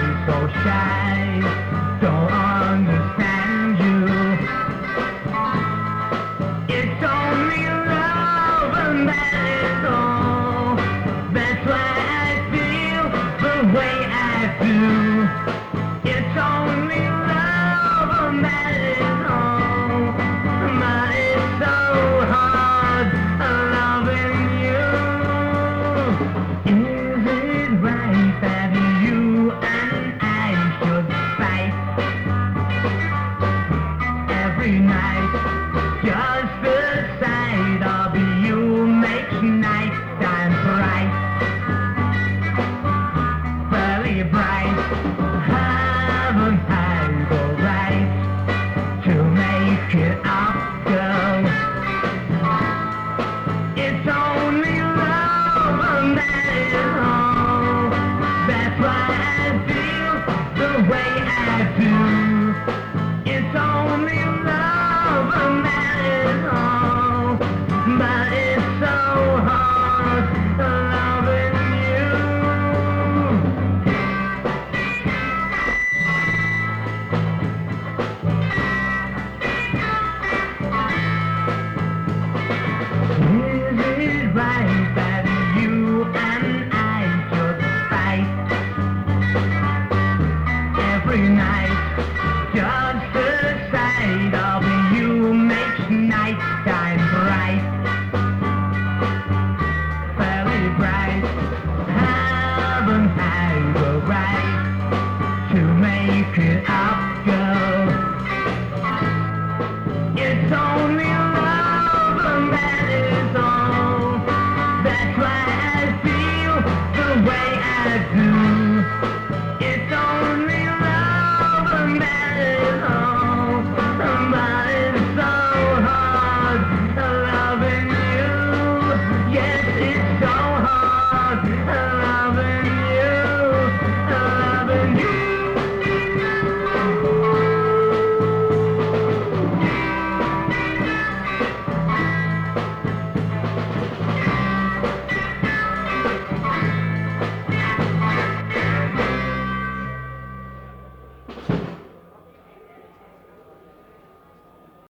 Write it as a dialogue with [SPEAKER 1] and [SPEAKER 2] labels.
[SPEAKER 1] so shy, don't understand you. It's only love and that is all. That's why I feel the way I do. It's only love and that is all. But it's so hard loving you. Is it right that you and I should fight every night? Just the sight of you makes night time bright, very bright. Haven't I the right to make it up, girl? It's only love and that is all. That's why I feel the way I do. It's only love and that is all. But it's so hard loving you. Is it right that you and I should fight every night?